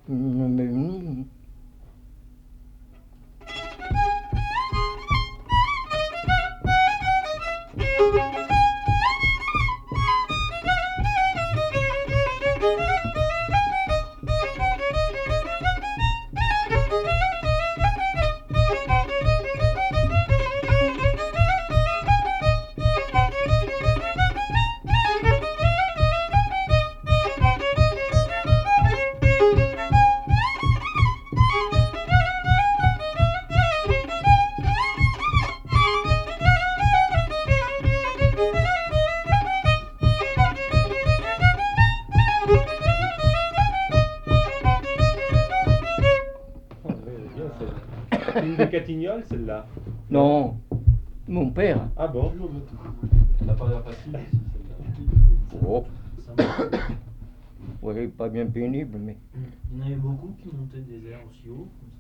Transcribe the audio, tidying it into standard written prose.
C'est une de Catignolles, celle-là? Non, mon père. Ah bon? Elle a pas l'air facile aussi, celle-là. Oh. Ouais, pas bien pénible, mais. Il y en avait beaucoup qui montaient des airs aussi haut, comme ça.